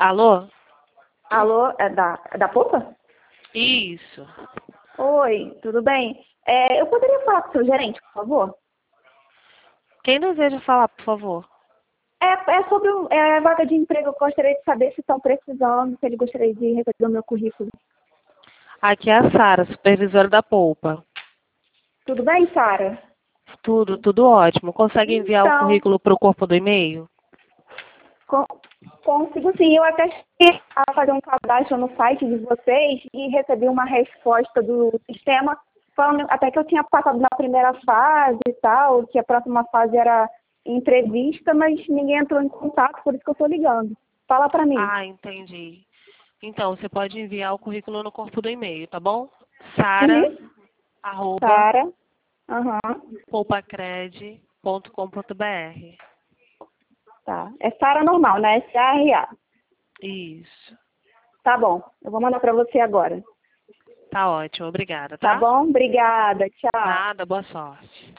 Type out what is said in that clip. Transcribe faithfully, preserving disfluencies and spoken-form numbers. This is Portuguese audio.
Alô? Alô, é da, é da Poupa? Isso. Oi, tudo bem? É, eu poderia falar com o seu gerente, por favor? Quem deseja falar, por favor? É, é sobre um- é, a vaga de emprego. Eu gostaria de saber se estão precisando, se ele gostaria de receber o meu currículo. Aqui é a Sara, supervisora da Polpa. Tudo bem, Sara? Tudo, tudo ótimo. Consegue enviar o Então, currículo para o corpo do e-mail? con- consigo sim. Eu até cheguei a fazer um cadastro no site de vocês e recebi uma resposta do sistema falando até que eu tinha passado na primeira fase e tal, que a próxima fase era entrevista, mas ninguém entrou em contato, por isso que eu estou ligando. Fala para mim. Ah, entendi. Então, você pode enviar o currículo no corpo do e-mail, tá bom? Sara, Uhum. arroba, Sara. Aham. poupacred ponto com ponto br. Tá. É Sara normal, né? S A R A. Isso. Tá bom. Eu vou mandar para você agora. Tá ótimo, obrigada, Tá tá? bom? Obrigada. Tchau. Nada, boa sorte.